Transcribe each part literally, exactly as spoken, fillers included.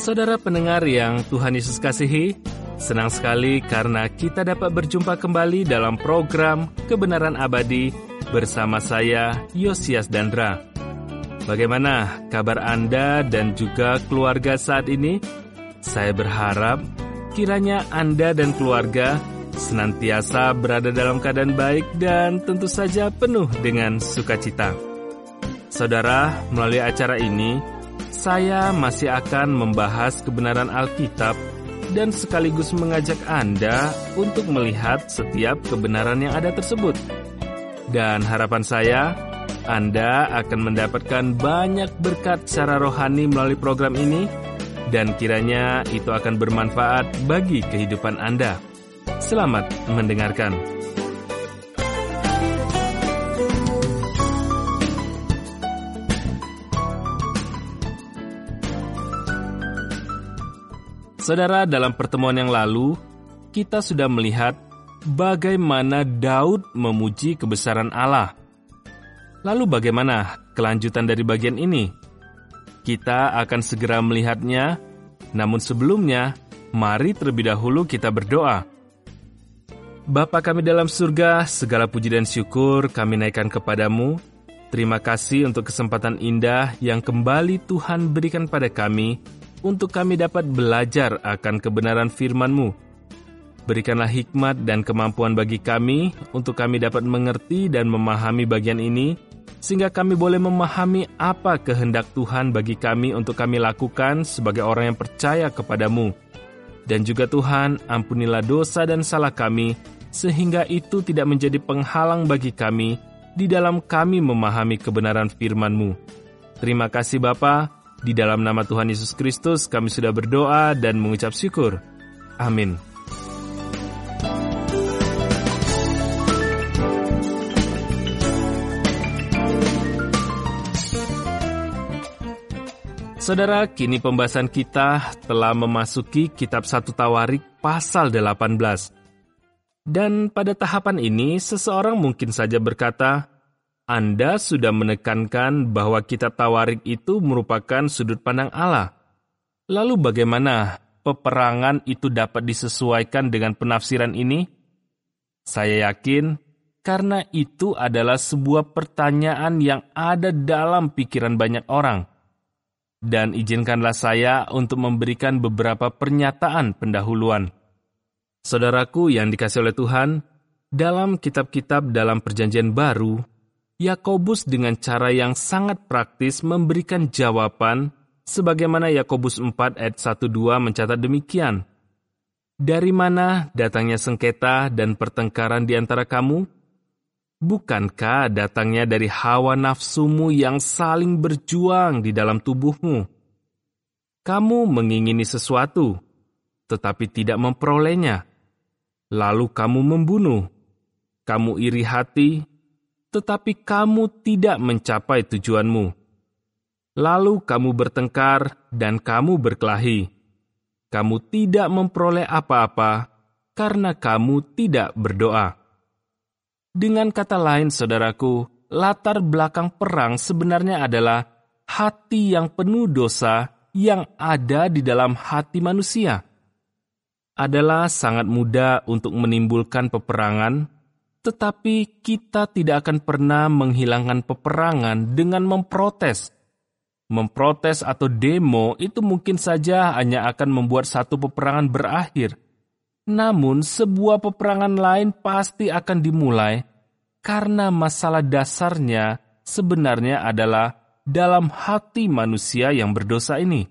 Saudara pendengar yang Tuhan Yesus kasihi, senang sekali karena kita dapat berjumpa kembali dalam program Kebenaran Abadi bersama saya, Yosias Dandra. Bagaimana kabar Anda dan juga keluarga saat ini? Saya berharap kiranya Anda dan keluarga senantiasa berada dalam keadaan baik dan tentu saja penuh dengan sukacita. Saudara, melalui acara ini, saya masih akan membahas kebenaran Alkitab dan sekaligus mengajak Anda untuk melihat setiap kebenaran yang ada tersebut. Dan harapan saya, Anda akan mendapatkan banyak berkat secara rohani melalui program ini, dan kiranya itu akan bermanfaat bagi kehidupan Anda. Selamat mendengarkan. Saudara, dalam pertemuan yang lalu, kita sudah melihat bagaimana Daud memuji kebesaran Allah. Lalu bagaimana kelanjutan dari bagian ini? Kita akan segera melihatnya, namun sebelumnya, mari terlebih dahulu kita berdoa. Bapa kami dalam surga, segala puji dan syukur kami naikkan kepadamu. Terima kasih untuk kesempatan indah yang kembali Tuhan berikan pada kami, untuk kami dapat belajar akan kebenaran firman-Mu. Berikanlah hikmat dan kemampuan bagi kami, untuk kami dapat mengerti dan memahami bagian ini, sehingga kami boleh memahami apa kehendak Tuhan bagi kami untuk kami lakukan sebagai orang yang percaya kepada-Mu. Dan juga Tuhan, ampunilah dosa dan salah kami, sehingga itu tidak menjadi penghalang bagi kami di dalam kami memahami kebenaran firman-Mu. Terima kasih Bapa. Di dalam nama Tuhan Yesus Kristus kami sudah berdoa dan mengucap syukur. Amin. Saudara, kini pembahasan kita telah memasuki kitab satu Tawarik pasal delapan belas. Dan pada tahapan ini seseorang mungkin saja berkata, Anda sudah menekankan bahwa kitab Tawarik itu merupakan sudut pandang Allah. Lalu bagaimana peperangan itu dapat disesuaikan dengan penafsiran ini? Saya yakin karena itu adalah sebuah pertanyaan yang ada dalam pikiran banyak orang. Dan izinkanlah saya untuk memberikan beberapa pernyataan pendahuluan. Saudaraku yang dikasihi oleh Tuhan, dalam kitab-kitab dalam Perjanjian Baru, Yakobus dengan cara yang sangat praktis memberikan jawaban sebagaimana Yakobus empat ayat satu dua mencatat demikian. Dari mana datangnya sengketa dan pertengkaran di antara kamu? Bukankah datangnya dari hawa nafsumu yang saling berjuang di dalam tubuhmu? Kamu mengingini sesuatu, tetapi tidak memperolehnya. Lalu kamu membunuh. Kamu iri hati, tetapi kamu tidak mencapai tujuanmu. Lalu kamu bertengkar dan kamu berkelahi. Kamu tidak memperoleh apa-apa karena kamu tidak berdoa. Dengan kata lain, saudaraku, latar belakang perang sebenarnya adalah hati yang penuh dosa yang ada di dalam hati manusia. Adalah sangat mudah untuk menimbulkan peperangan, tetapi kita tidak akan pernah menghilangkan peperangan dengan memprotes. Memprotes atau demo itu mungkin saja hanya akan membuat satu peperangan berakhir. Namun sebuah peperangan lain pasti akan dimulai karena masalah dasarnya sebenarnya adalah dalam hati manusia yang berdosa ini.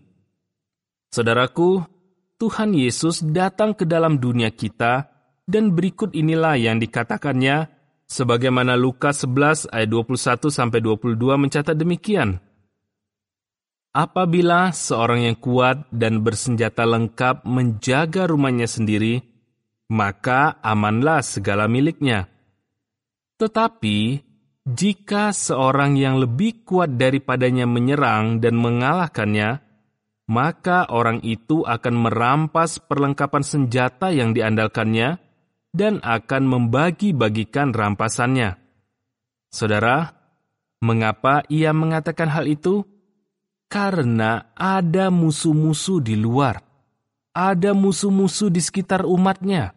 Saudaraku, Tuhan Yesus datang ke dalam dunia kita, dan berikut inilah yang dikatakannya, sebagaimana Lukas sebelas ayat dua puluh satu sampai dua puluh dua mencatat demikian. Apabila seorang yang kuat dan bersenjata lengkap menjaga rumahnya sendiri, maka amanlah segala miliknya. Tetapi, jika seorang yang lebih kuat daripadanya menyerang dan mengalahkannya, maka orang itu akan merampas perlengkapan senjata yang diandalkannya, dan akan membagi-bagikan rampasannya. Saudara, mengapa ia mengatakan hal itu? Karena ada musuh-musuh di luar, ada musuh-musuh di sekitar umatnya.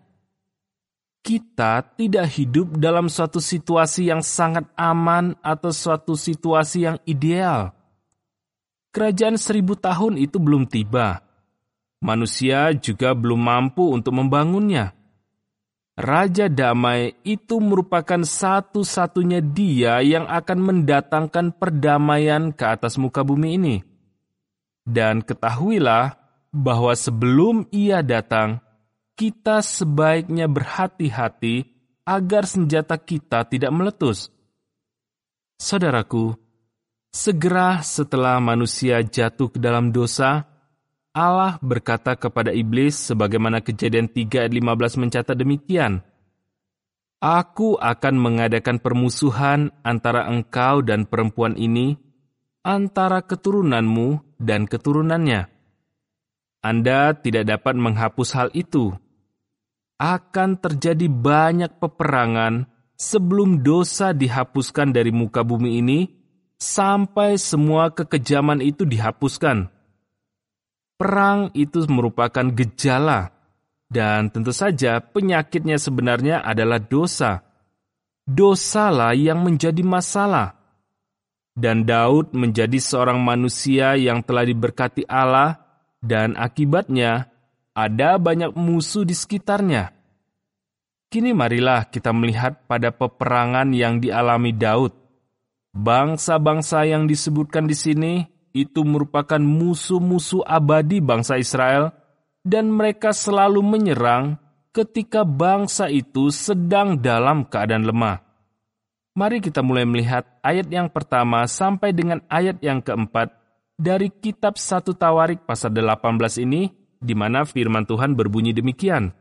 Kita tidak hidup dalam suatu situasi yang sangat aman atau suatu situasi yang ideal. Kerajaan seribu tahun itu belum tiba. Manusia juga belum mampu untuk membangunnya. Raja damai itu merupakan satu-satunya dia yang akan mendatangkan perdamaian ke atas muka bumi ini. Dan ketahuilah bahwa sebelum ia datang, kita sebaiknya berhati-hati agar senjata kita tidak meletus. Saudaraku, segera setelah manusia jatuh ke dalam dosa, Allah berkata kepada iblis sebagaimana Kejadian tiga ayat lima belas mencatat demikian, Aku akan mengadakan permusuhan antara engkau dan perempuan ini, antara keturunanmu dan keturunannya. Anda tidak dapat menghapus hal itu. Akan terjadi banyak peperangan sebelum dosa dihapuskan dari muka bumi ini, sampai semua kekejaman itu dihapuskan. Perang itu merupakan gejala, dan tentu saja penyakitnya sebenarnya adalah dosa. Dosalah yang menjadi masalah. Dan Daud menjadi seorang manusia yang telah diberkati Allah, dan akibatnya ada banyak musuh di sekitarnya. Kini marilah kita melihat pada peperangan yang dialami Daud. Bangsa-bangsa yang disebutkan di sini itu merupakan musuh-musuh abadi bangsa Israel, dan mereka selalu menyerang ketika bangsa itu sedang dalam keadaan lemah. Mari kita mulai melihat ayat yang pertama sampai dengan ayat yang keempat dari kitab satu Tawarik pasal delapan belas ini, di mana firman Tuhan berbunyi demikian.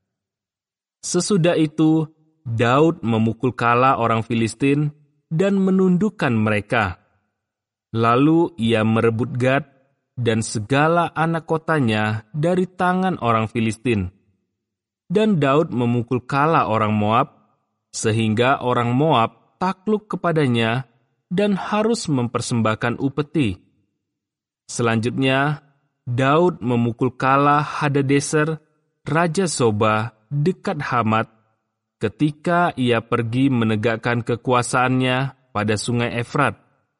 Sesudah itu, Daud memukul kala orang Filistin dan menundukkan mereka. Lalu ia merebut Gad dan segala anak kotanya dari tangan orang Filistin. Dan Daud memukul kala orang Moab, sehingga orang Moab takluk kepadanya dan harus mempersembahkan upeti. Selanjutnya, Daud memukul kala Hadadeser, Raja Soba, dekat Hamat, ketika ia pergi menegakkan kekuasaannya pada sungai Efrat.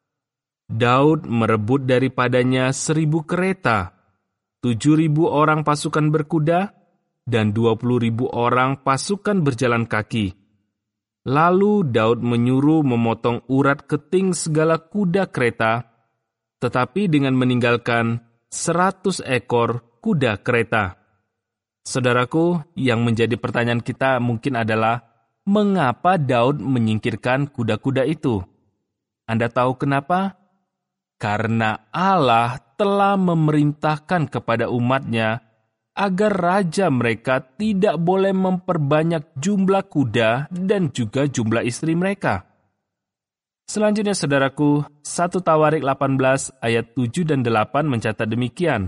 Daud merebut daripadanya seribu kereta, tujuh ribu orang pasukan berkuda, dan dua puluh ribu orang pasukan berjalan kaki. Lalu Daud menyuruh memotong urat keting segala kuda kereta, tetapi dengan meninggalkan seratus ekor kuda kereta. Saudaraku, yang menjadi pertanyaan kita mungkin adalah, mengapa Daud menyingkirkan kuda-kuda itu? Anda tahu kenapa? Karena Allah telah memerintahkan kepada umatnya agar raja mereka tidak boleh memperbanyak jumlah kuda dan juga jumlah istri mereka. Selanjutnya saudaraku, satu Tawarik delapan belas ayat tujuh dan delapan mencatat demikian.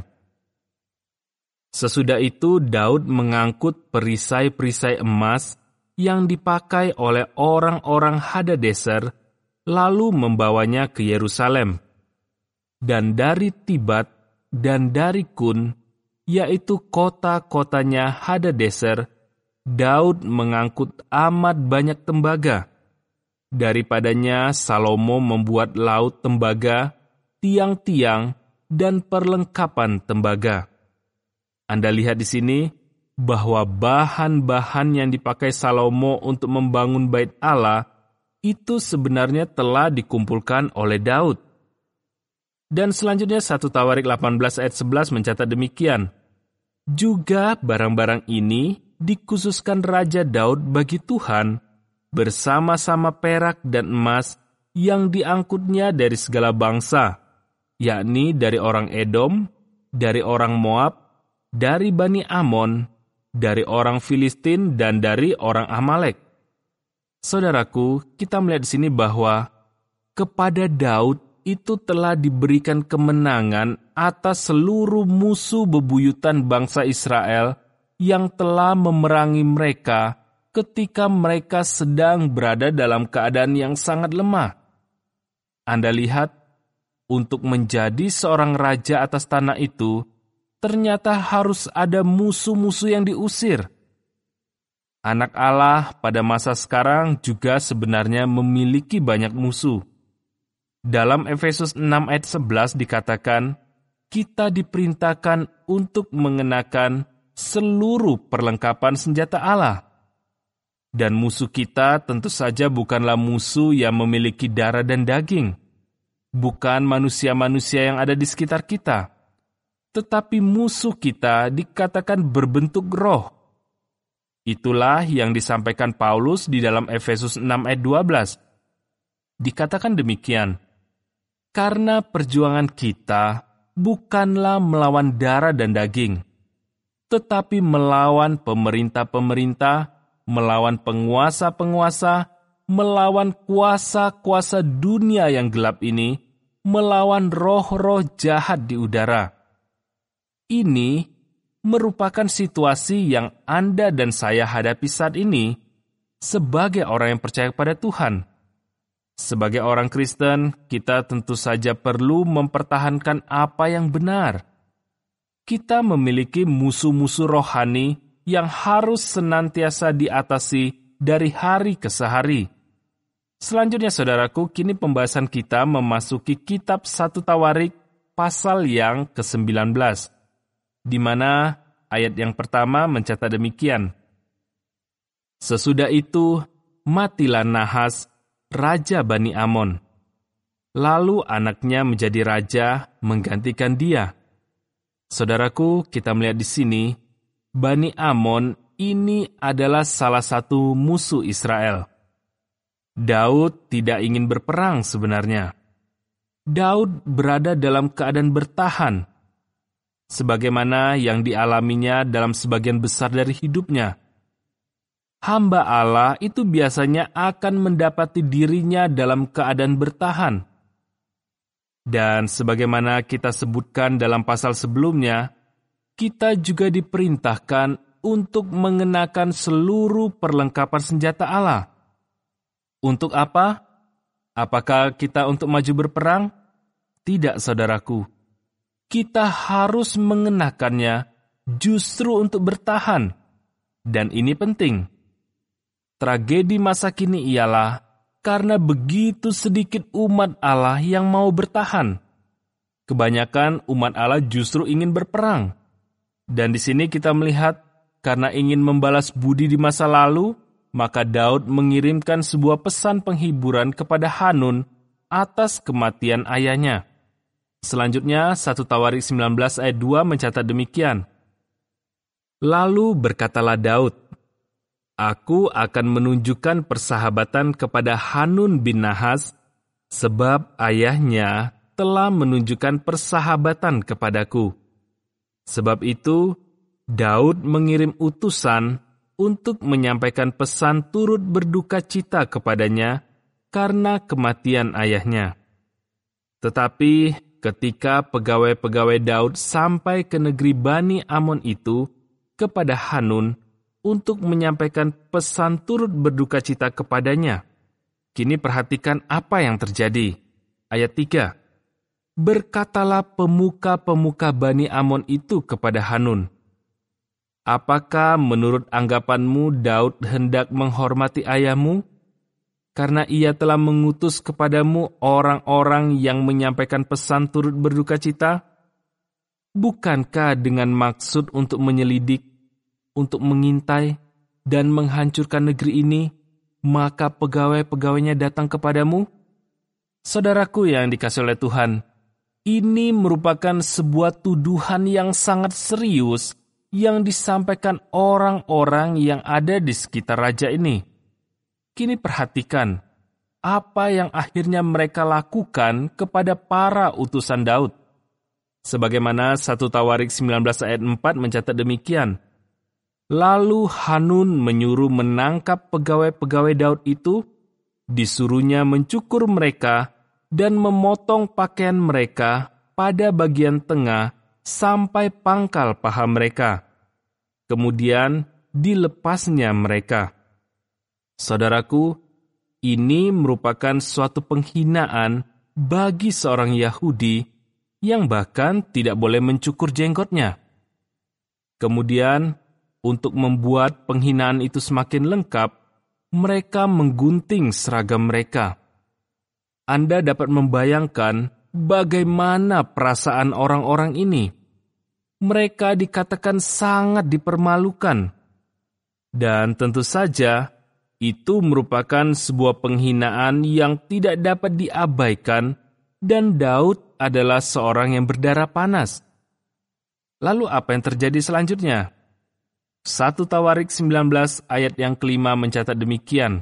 Sesudah itu Daud mengangkut perisai-perisai emas yang dipakai oleh orang-orang Hadadeser, lalu membawanya ke Yerusalem. Dan dari Tibat dan dari Kun, yaitu kota-kotanya Hadadeser, Daud mengangkut amat banyak tembaga. Daripadanya Salomo membuat laut tembaga, tiang-tiang, dan perlengkapan tembaga. Anda lihat di sini bahwa bahan-bahan yang dipakai Salomo untuk membangun bait Allah itu sebenarnya telah dikumpulkan oleh Daud. Dan selanjutnya satu Tawarik delapan belas ayat sebelas mencatat demikian. Juga barang-barang ini dikhususkan Raja Daud bagi Tuhan, bersama-sama perak dan emas yang diangkutnya dari segala bangsa, yakni dari orang Edom, dari orang Moab, dari Bani Amon, dari orang Filistin, dan dari orang Amalek. Saudaraku, kita melihat di sini bahwa kepada Daud itu telah diberikan kemenangan atas seluruh musuh bebuyutan bangsa Israel yang telah memerangi mereka ketika mereka sedang berada dalam keadaan yang sangat lemah. Anda lihat, untuk menjadi seorang raja atas tanah itu, ternyata harus ada musuh-musuh yang diusir. Anak Allah pada masa sekarang juga sebenarnya memiliki banyak musuh. Dalam Efesus enam ayat sebelas dikatakan, kita diperintahkan untuk mengenakan seluruh perlengkapan senjata Allah. Dan musuh kita tentu saja bukanlah musuh yang memiliki darah dan daging, bukan manusia-manusia yang ada di sekitar kita, tetapi musuh kita dikatakan berbentuk roh. Itulah yang disampaikan Paulus di dalam Efesus enam ayat dua belas. Dikatakan demikian, karena perjuangan kita bukanlah melawan darah dan daging, tetapi melawan pemerintah-pemerintah, melawan penguasa-penguasa, melawan kuasa-kuasa dunia yang gelap ini, melawan roh-roh jahat di udara. Ini merupakan situasi yang Anda dan saya hadapi saat ini sebagai orang yang percaya kepada Tuhan. Sebagai orang Kristen, kita tentu saja perlu mempertahankan apa yang benar. Kita memiliki musuh-musuh rohani yang harus senantiasa diatasi dari hari ke hari. Selanjutnya, saudaraku, kini pembahasan kita memasuki kitab satu Tawarik pasal yang kesembilan belas, di mana ayat yang pertama mencatat demikian. Sesudah itu, matilah Nahas, raja Bani Amon. Lalu anaknya menjadi raja menggantikan dia. Saudaraku, kita melihat di sini, Bani Amon ini adalah salah satu musuh Israel. Daud tidak ingin berperang sebenarnya. Daud berada dalam keadaan bertahan, sebagaimana yang dialaminya dalam sebagian besar dari hidupnya. Hamba Allah itu biasanya akan mendapati dirinya dalam keadaan bertahan. Dan sebagaimana kita sebutkan dalam pasal sebelumnya, kita juga diperintahkan untuk mengenakan seluruh perlengkapan senjata Allah. Untuk apa? Apakah kita untuk maju berperang? Tidak, saudaraku. Kita harus mengenakannya justru untuk bertahan. Dan ini penting. Tragedi masa kini ialah karena begitu sedikit umat Allah yang mau bertahan. Kebanyakan umat Allah justru ingin berperang. Dan di sini kita melihat karena ingin membalas budi di masa lalu, maka Daud mengirimkan sebuah pesan penghiburan kepada Hanun atas kematian ayahnya. Selanjutnya, satu Tawarik sembilan belas ayat dua mencatat demikian. Lalu berkatalah Daud, Aku akan menunjukkan persahabatan kepada Hanun bin Nahas, sebab ayahnya telah menunjukkan persahabatan kepadaku. Sebab itu, Daud mengirim utusan untuk menyampaikan pesan turut berduka cita kepadanya karena kematian ayahnya. Tetapi ketika pegawai-pegawai Daud sampai ke negeri Bani Amon itu kepada Hanun, untuk menyampaikan pesan turut berduka cita kepadanya. Kini perhatikan apa yang terjadi. Ayat tiga. Berkatalah pemuka-pemuka Bani Amon itu kepada Hanun, apakah menurut anggapanmu Daud hendak menghormati ayahmu? Karena ia telah mengutus kepadamu orang-orang yang menyampaikan pesan turut berduka cita? Bukankah dengan maksud untuk menyelidik, untuk mengintai dan menghancurkan negeri ini, maka pegawai-pegawainya datang kepadamu? Saudaraku yang dikasihi oleh Tuhan, ini merupakan sebuah tuduhan yang sangat serius yang disampaikan orang-orang yang ada di sekitar raja ini. Kini perhatikan apa yang akhirnya mereka lakukan kepada para utusan Daud. Sebagaimana satu Tawarik sembilan belas ayat empat mencatat demikian. Lalu Hanun menyuruh menangkap pegawai-pegawai Daud itu, disuruhnya mencukur mereka dan memotong pakaian mereka pada bagian tengah sampai pangkal paha mereka. Kemudian dilepasnya mereka. Saudaraku, ini merupakan suatu penghinaan bagi seorang Yahudi yang bahkan tidak boleh mencukur jenggotnya. Kemudian, untuk membuat penghinaan itu semakin lengkap, mereka menggunting seragam mereka. Anda dapat membayangkan bagaimana perasaan orang-orang ini. Mereka dikatakan sangat dipermalukan. Dan tentu saja, itu merupakan sebuah penghinaan yang tidak dapat diabaikan, dan Daud adalah seorang yang berdarah panas. Lalu apa yang terjadi selanjutnya? satu Tawarik sembilan belas ayat yang kelima mencatat demikian.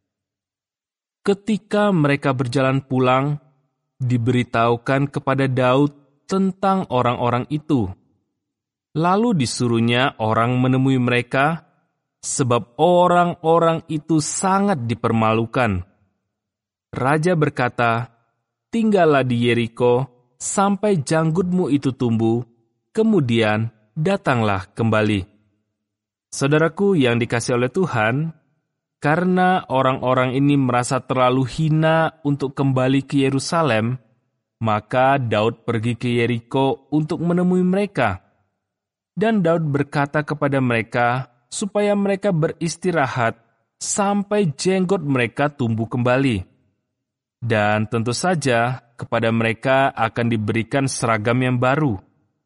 Ketika mereka berjalan pulang, diberitahukan kepada Daud tentang orang-orang itu. Lalu disuruhnya orang menemui mereka, sebab orang-orang itu sangat dipermalukan. Raja berkata, "Tinggallah di Yeriko sampai janggutmu itu tumbuh, kemudian datanglah kembali." Saudaraku yang dikasihi oleh Tuhan, karena orang-orang ini merasa terlalu hina untuk kembali ke Yerusalem, maka Daud pergi ke Yeriko untuk menemui mereka. Dan Daud berkata kepada mereka supaya mereka beristirahat sampai jenggot mereka tumbuh kembali. Dan tentu saja kepada mereka akan diberikan seragam yang baru.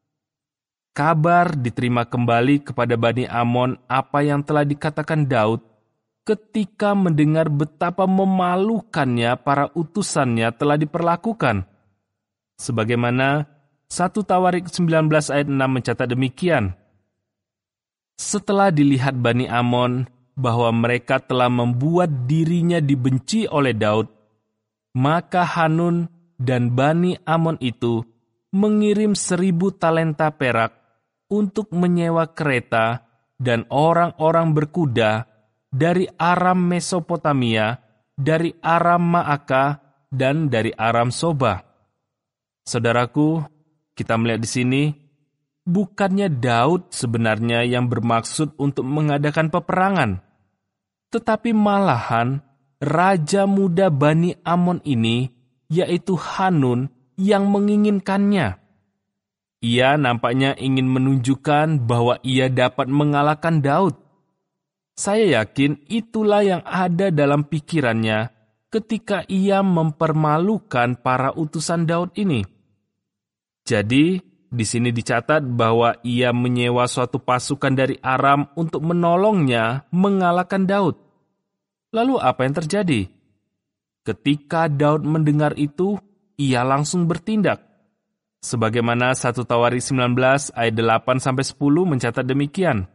Kabar diterima kembali kepada Bani Amon apa yang telah dikatakan Daud ketika mendengar betapa memalukannya para utusannya telah diperlakukan. Sebagaimana satu Tawarik sembilan belas ayat enam mencatat demikian. Setelah dilihat Bani Amon bahwa mereka telah membuat dirinya dibenci oleh Daud, maka Hanun dan Bani Amon itu mengirim seribu talenta perak untuk menyewa kereta dan orang-orang berkuda dari Aram Mesopotamia, dari Aram Maaka, dan dari Aram Soba. Saudaraku, kita melihat di sini, bukannya Daud sebenarnya yang bermaksud untuk mengadakan peperangan, tetapi malahan raja muda Bani Amon ini, yaitu Hanun, yang menginginkannya. Ia nampaknya ingin menunjukkan bahwa ia dapat mengalahkan Daud. Saya yakin itulah yang ada dalam pikirannya ketika ia mempermalukan para utusan Daud ini. Jadi, di sini dicatat bahwa ia menyewa suatu pasukan dari Aram untuk menolongnya mengalahkan Daud. Lalu apa yang terjadi? Ketika Daud mendengar itu, ia langsung bertindak. Sebagaimana satu Tawarik sembilan belas ayat delapan sampai sepuluh mencatat demikian.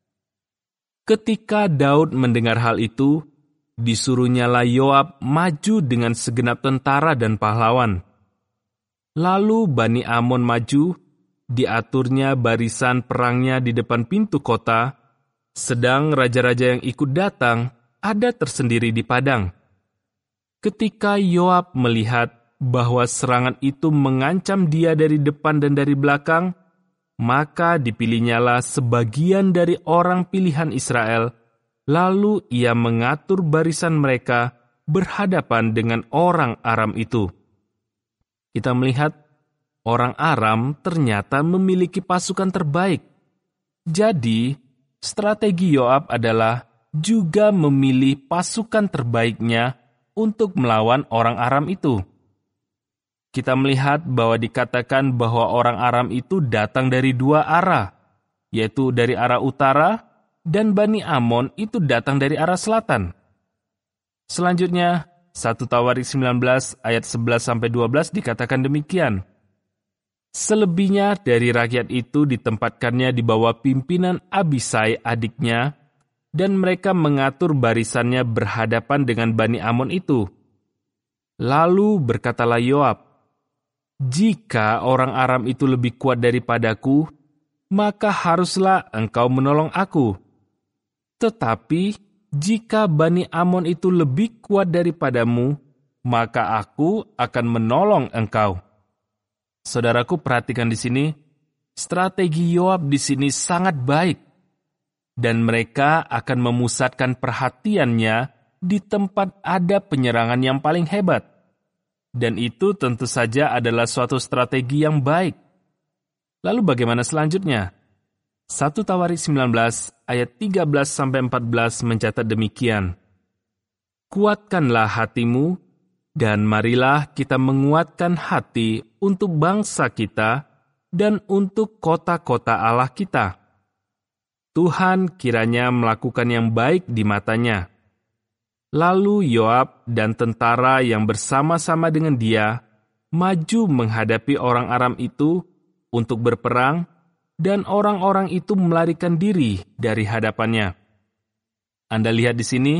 Ketika Daud mendengar hal itu, disuruhnyalah Yoab maju dengan segenap tentara dan pahlawan. Lalu Bani Amon maju, diaturnya barisan perangnya di depan pintu kota, sedang raja-raja yang ikut datang ada tersendiri di padang. Ketika Yoab melihat bahwa serangan itu mengancam dia dari depan dan dari belakang, maka dipilihnyalah sebagian dari orang pilihan Israel, lalu ia mengatur barisan mereka berhadapan dengan orang Aram itu. Kita melihat orang Aram ternyata memiliki pasukan terbaik. Jadi, strategi Yoab adalah juga memilih pasukan terbaiknya untuk melawan orang Aram itu. Kita melihat bahwa dikatakan bahwa orang Aram itu datang dari dua arah, yaitu dari arah utara, dan Bani Amon itu datang dari arah selatan. Selanjutnya, satu Tawarik sembilan belas ayat sebelas sampai dua belas dikatakan demikian. Selebihnya dari rakyat itu ditempatkannya di bawah pimpinan Abisai adiknya, dan mereka mengatur barisannya berhadapan dengan Bani Amon itu. Lalu berkatalah Yoab, "Jika orang Aram itu lebih kuat daripadaku, maka haruslah engkau menolong aku. Tetapi jika Bani Amon itu lebih kuat daripadamu, maka aku akan menolong engkau." Saudaraku, perhatikan di sini, strategi Yoab di sini sangat baik, dan mereka akan memusatkan perhatiannya di tempat ada penyerangan yang paling hebat. Dan itu tentu saja adalah suatu strategi yang baik. Lalu bagaimana selanjutnya? satu Tawarik sembilan belas ayat tiga belas sampai empat belas mencatat demikian. Kuatkanlah hatimu, dan marilah kita menguatkan hati untuk bangsa kita dan untuk kota-kota Allah kita. Tuhan kiranya melakukan yang baik di matanya. Lalu Yoab dan tentara yang bersama-sama dengan dia maju menghadapi orang Aram itu untuk berperang, dan orang-orang itu melarikan diri dari hadapannya. Anda lihat di sini,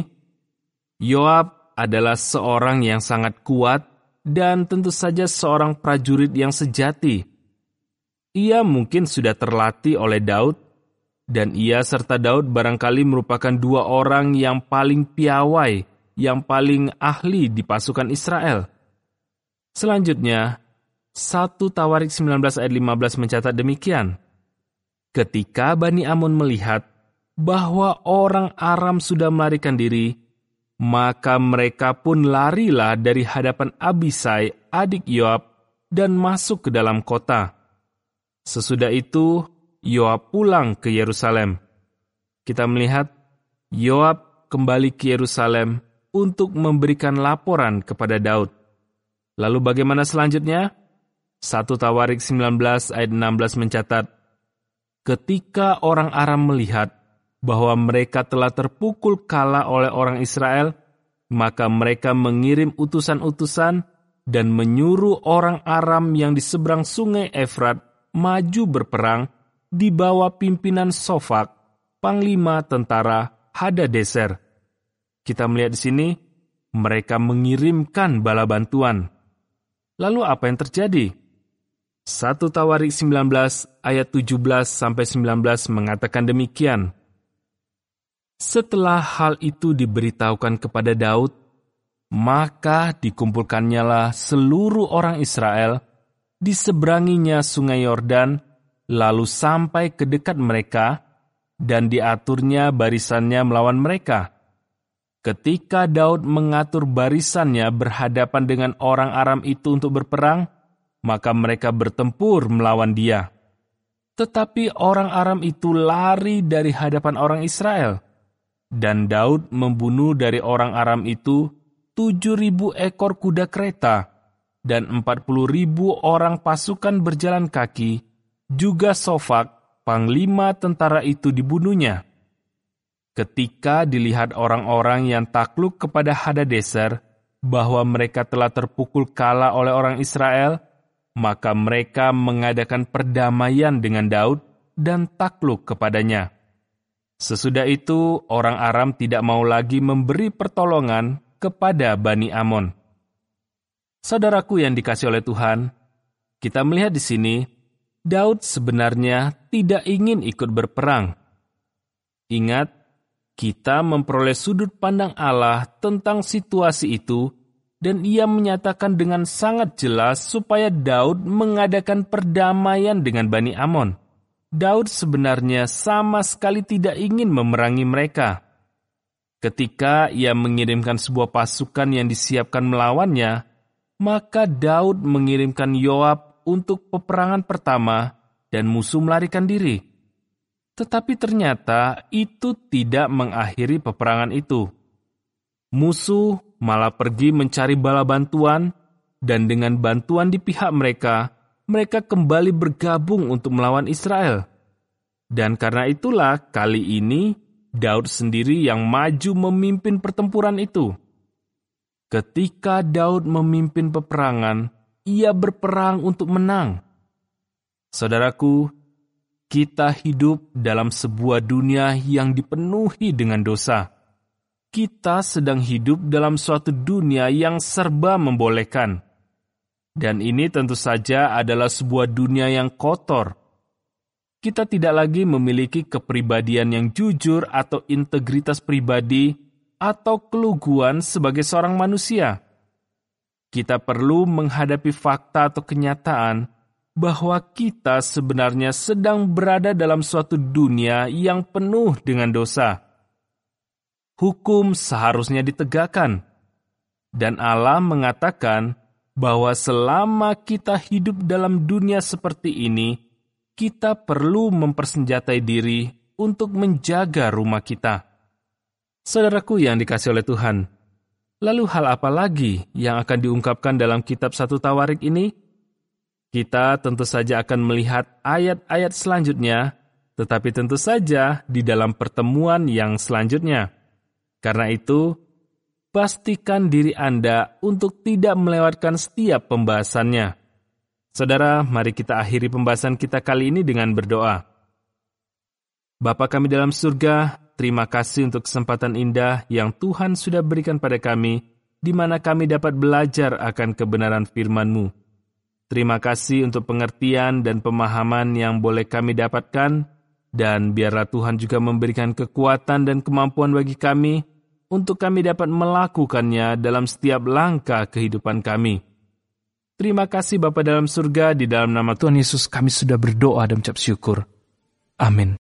Yoab adalah seorang yang sangat kuat dan tentu saja seorang prajurit yang sejati. Ia mungkin sudah terlatih oleh Daud, dan ia serta Daud barangkali merupakan dua orang yang paling piawai, yang paling ahli di pasukan Israel. Selanjutnya, satu Tawarik sembilan belas ayat lima belas mencatat demikian. Ketika Bani Amun melihat bahwa orang Aram sudah melarikan diri, maka mereka pun larilah dari hadapan Abisai, adik Yoab, dan masuk ke dalam kota. Sesudah itu, Yoab pulang ke Yerusalem. Kita melihat Yoab kembali ke Yerusalem untuk memberikan laporan kepada Daud. Lalu bagaimana selanjutnya? satu Tawarik sembilan belas ayat enam belas mencatat, ketika orang Aram melihat bahwa mereka telah terpukul kalah oleh orang Israel, maka mereka mengirim utusan-utusan dan menyuruh orang Aram yang di seberang sungai Efrat maju berperang di bawah pimpinan Sofak, panglima tentara Hadadezer. Kita melihat di sini, mereka mengirimkan bala bantuan. Lalu apa yang terjadi? satu Tawarik sembilan belas ayat tujuh belas sampai sembilan belas mengatakan demikian. Setelah hal itu diberitahukan kepada Daud, maka dikumpulkannyalah seluruh orang Israel, diseberanginya sungai Yordan, lalu sampai ke dekat mereka, dan diaturnya barisannya melawan mereka. Ketika Daud mengatur barisannya berhadapan dengan orang Aram itu untuk berperang, maka mereka bertempur melawan dia. Tetapi orang Aram itu lari dari hadapan orang Israel, dan Daud membunuh dari orang Aram itu tujuh ribu ekor kuda kereta, dan empat puluh ribu orang pasukan berjalan kaki, juga Sofak, panglima tentara itu dibunuhnya. Ketika dilihat orang-orang yang takluk kepada Hadadezer bahwa mereka telah terpukul kalah oleh orang Israel, maka mereka mengadakan perdamaian dengan Daud dan takluk kepadanya. Sesudah itu, orang Aram tidak mau lagi memberi pertolongan kepada Bani Amon. Saudaraku yang dikasihi oleh Tuhan, kita melihat di sini, Daud sebenarnya tidak ingin ikut berperang. Ingat, kita memperoleh sudut pandang Allah tentang situasi itu, dan ia menyatakan dengan sangat jelas supaya Daud mengadakan perdamaian dengan Bani Amon. Daud sebenarnya sama sekali tidak ingin memerangi mereka. Ketika ia mengirimkan sebuah pasukan yang disiapkan melawannya, maka Daud mengirimkan Yoab untuk peperangan pertama dan musuh melarikan diri. Tetapi ternyata itu tidak mengakhiri peperangan itu. Musuh malah pergi mencari bala bantuan, dan dengan bantuan di pihak mereka, mereka kembali bergabung untuk melawan Israel. Dan karena itulah kali ini Daud sendiri yang maju memimpin pertempuran itu. Ketika Daud memimpin peperangan, ia berperang untuk menang. Saudaraku, kita hidup dalam sebuah dunia yang dipenuhi dengan dosa. Kita sedang hidup dalam suatu dunia yang serba membolehkan. Dan ini tentu saja adalah sebuah dunia yang kotor. Kita tidak lagi memiliki kepribadian yang jujur atau integritas pribadi atau keluguan sebagai seorang manusia. Kita perlu menghadapi fakta atau kenyataan bahwa kita sebenarnya sedang berada dalam suatu dunia yang penuh dengan dosa. Hukum seharusnya ditegakkan, dan Allah mengatakan bahwa selama kita hidup dalam dunia seperti ini, kita perlu mempersenjatai diri untuk menjaga rumah kita. Saudaraku yang dikasihi oleh Tuhan, lalu hal apa lagi yang akan diungkapkan dalam kitab satu Tawarik ini? Kita tentu saja akan melihat ayat-ayat selanjutnya, tetapi tentu saja di dalam pertemuan yang selanjutnya. Karena itu, pastikan diri Anda untuk tidak melewatkan setiap pembahasannya. Saudara, mari kita akhiri pembahasan kita kali ini dengan berdoa. Bapa kami dalam surga, terima kasih untuk kesempatan indah yang Tuhan sudah berikan pada kami, di mana kami dapat belajar akan kebenaran firman-Mu. Terima kasih untuk pengertian dan pemahaman yang boleh kami dapatkan, dan biarlah Tuhan juga memberikan kekuatan dan kemampuan bagi kami, untuk kami dapat melakukannya dalam setiap langkah kehidupan kami. Terima kasih Bapa dalam surga, di dalam nama Tuhan Yesus kami sudah berdoa dan mengucap syukur. Amin.